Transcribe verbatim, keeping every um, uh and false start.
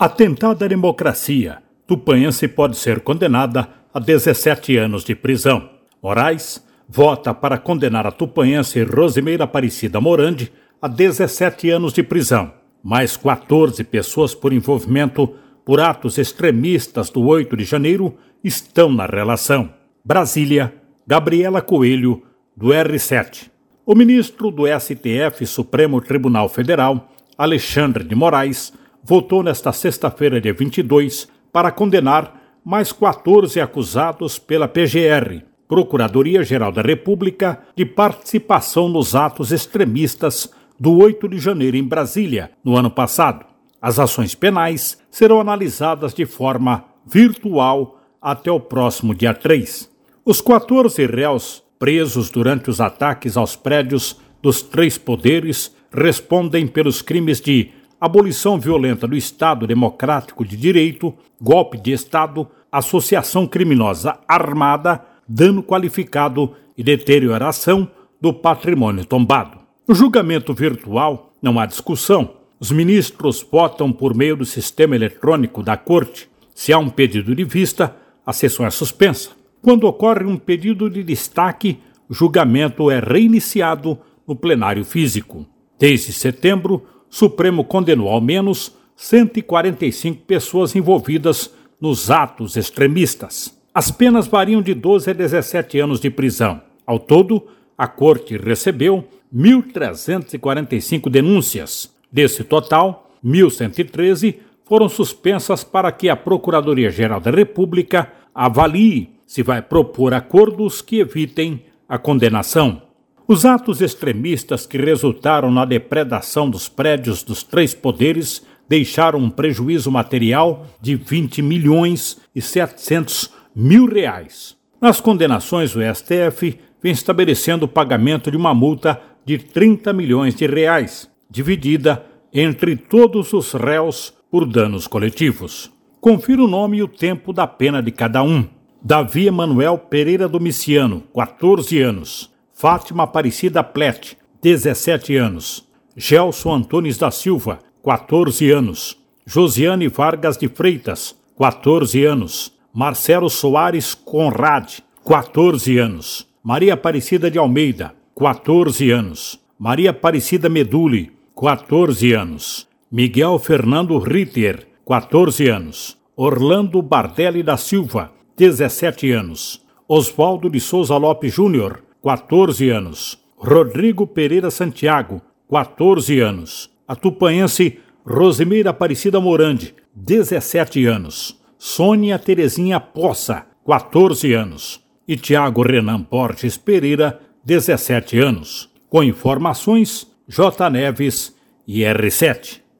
Atentado à democracia. Tupanhense pode ser condenada a dezessete anos de prisão. Moraes vota para condenar a tupanhense Rosimeira Aparecida Morandi a dezessete anos de prisão. Mais quatorze pessoas por envolvimento por atos extremistas do oito de janeiro estão na relação. Brasília, Gabriela Coelho, do R sete. O ministro do S T F, Supremo Tribunal Federal, Alexandre de Moraes, votou nesta sexta-feira, dia vinte e dois, para condenar mais quatorze acusados pela P G R, Procuradoria-Geral da República, de participação nos atos extremistas do oito de janeiro em Brasília, no ano passado. As ações penais serão analisadas de forma virtual até o próximo dia três. Os quatorze réus presos durante os ataques aos prédios dos três poderes respondem pelos crimes de abolição violenta do Estado Democrático de Direito, golpe de Estado, associação criminosa armada, dano qualificado e deterioração do patrimônio tombado. No julgamento virtual, não há discussão. Os ministros votam por meio do sistema eletrônico da Corte. Se há um pedido de vista, a sessão é suspensa. Quando ocorre um pedido de destaque, o julgamento é reiniciado no plenário físico. Desde setembro, o Supremo condenou ao menos cento e quarenta e cinco pessoas envolvidas nos atos extremistas. As penas variam de doze a dezessete anos de prisão. Ao todo, a Corte recebeu mil trezentas e quarenta e cinco denúncias. Desse total, mil cento e treze foram suspensas para que a Procuradoria-Geral da República avalie se vai propor acordos que evitem a condenação. Os atos extremistas que resultaram na depredação dos prédios dos três poderes deixaram um prejuízo material de vinte milhões e setecentos mil reais. Nas condenações, o S T F vem estabelecendo o pagamento de uma multa de trinta milhões de reais, dividida entre todos os réus por danos coletivos. Confira o nome e o tempo da pena de cada um. Davi Emanuel Pereira Domiciano, quatorze anos. Fátima Aparecida Plete, dezessete anos. Gelson Antunes da Silva, quatorze anos. Josiane Vargas de Freitas, quatorze anos. Marcelo Soares Conrad, quatorze anos. Maria Aparecida de Almeida, quatorze anos. Maria Aparecida Meduli, quatorze anos. Miguel Fernando Ritter, quatorze anos. Orlando Bardelli da Silva, dezessete anos. Oswaldo de Souza Lopes Júnior, quatorze anos. Rodrigo Pereira Santiago, quatorze anos. A tupanhense Rosimeira Aparecida Morandi, dezessete anos. Sônia Terezinha Poça, quatorze anos. E Tiago Renan Borges Pereira, dezessete anos. Com informações, J. Neves e R sete.